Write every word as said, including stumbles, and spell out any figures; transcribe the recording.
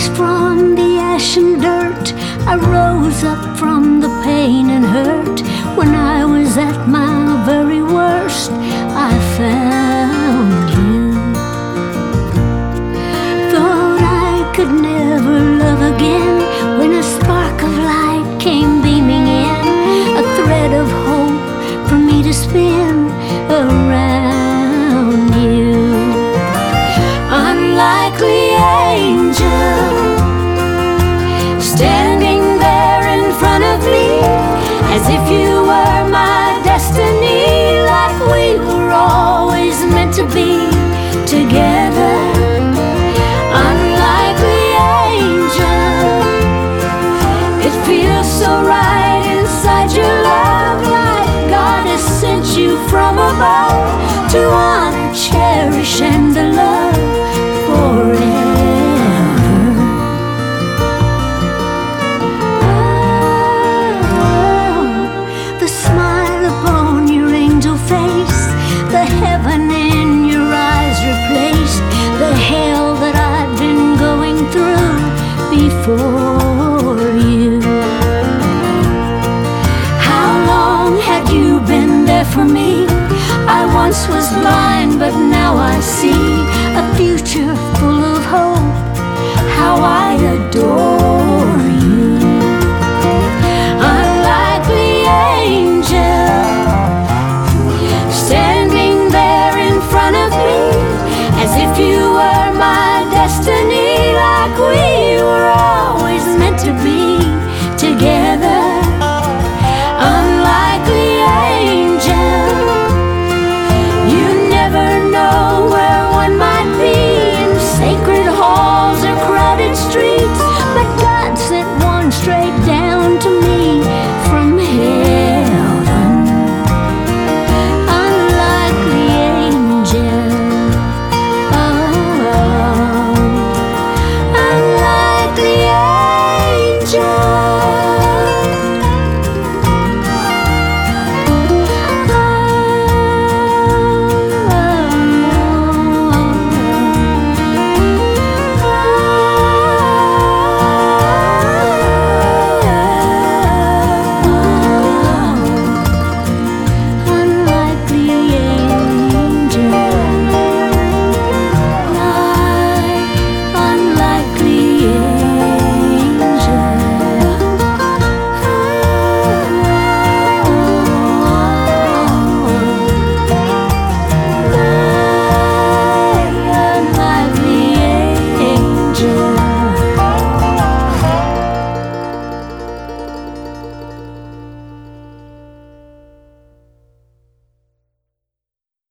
from the ash and dirt, I rose up from the pain and hurt. When I was at my very worst, I found you. Thought I could never love again, when a spark of light came beaming in, a thread of hope for me to spin around you. Unlikely angel, standing there in front of me, as if you were my destiny, like we were always meant to be together. Unlikely angel, it feels so right inside your love, like God has sent you from above to honor, cherish, and to love forever. Oh, the smile upon your angel face, the heaven in your eyes replaced the hell that I'd been going through before you. How long had you been there for me? I once was blind, but now I see.